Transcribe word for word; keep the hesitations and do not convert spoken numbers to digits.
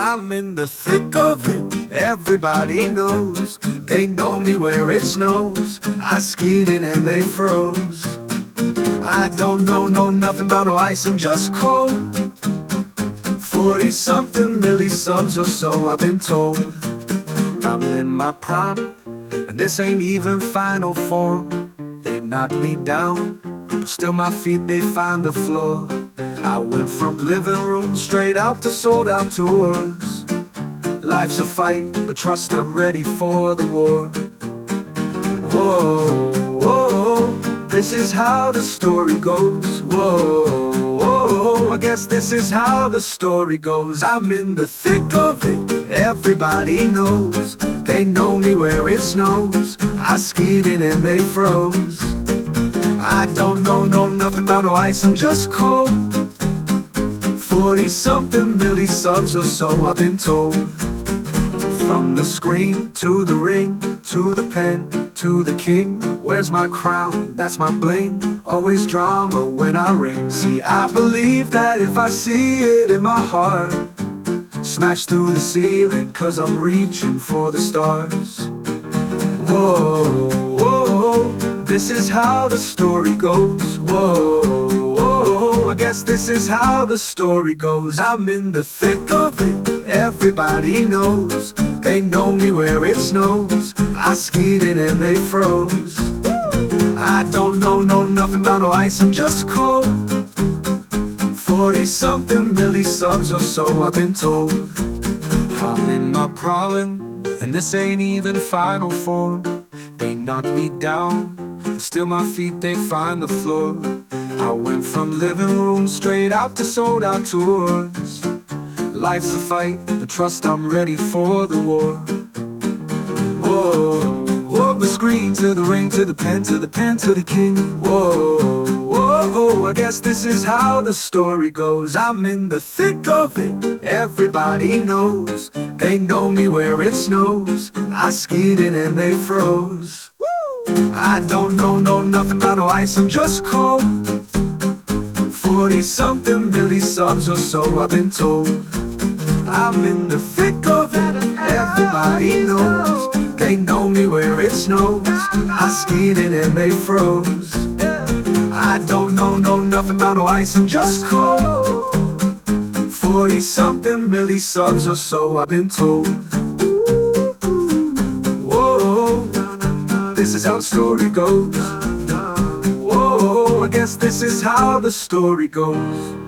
I'm in the thick of it, everybody knows. They know me where it snows. I skied in and they froze. I don't know, know nothing about no ice, I'm just cold. Forty-something milli-subs or so, I've been told. I'm in my prime, and this ain't even final form. They knocked me down, still my feet, they find the floor. I went from living room straight out to sold out tours. Life's a fight, but trust I'm ready for the war. Whoa, whoa, this is how the story goes. Whoa, whoa, I guess this is how the story goes. I'm in the thick of it, everybody knows. They know me where it snows. I skied in and they froze. I don't know, know nothing about no ice, I'm just cold. Forty-something milli-subs or so, I've been told. From the screen, to the ring, to the pen, to the king. Where's my crown? That's my bling. Always drama when I ring. See, I believe that if I see it in my heart, smash through the ceiling, cause I'm reaching for the stars. Whoa, whoa, this is how the story goes. Whoa, whoa, I guess this is how the story goes. I'm in the thick of it, everybody knows. They know me where it snows. I skied in and they froze. I don't know, know nothing about no ice, I'm just cold. Forty-something milli-subs or so, I've been told. I'm in my prowling, and this ain't even final form. They knocked me down, still my feet, they find the floor. I went from living room straight out to sold out tours. Life's a fight, but trust I'm ready for the war. Whoa, whoa, the screen to the ring, to the pen, to the pen, to the king. Whoa, whoa, I guess this is how the story goes. I'm in the thick of it, everybody knows. They know me where it snows. I skied in and they froze. I don't know, know nothing about no ice, I'm just cold. Forty-something milli-subs or so, I've been told. I'm in the thick of it, everybody knows. They know me where it snows. I skied in and they froze. I don't know, know nothing about no ice, I'm just cold. Forty-something milli-subs or so, I've been told. Whoa, this is how the story goes. Whoa, I guess this is how the story goes.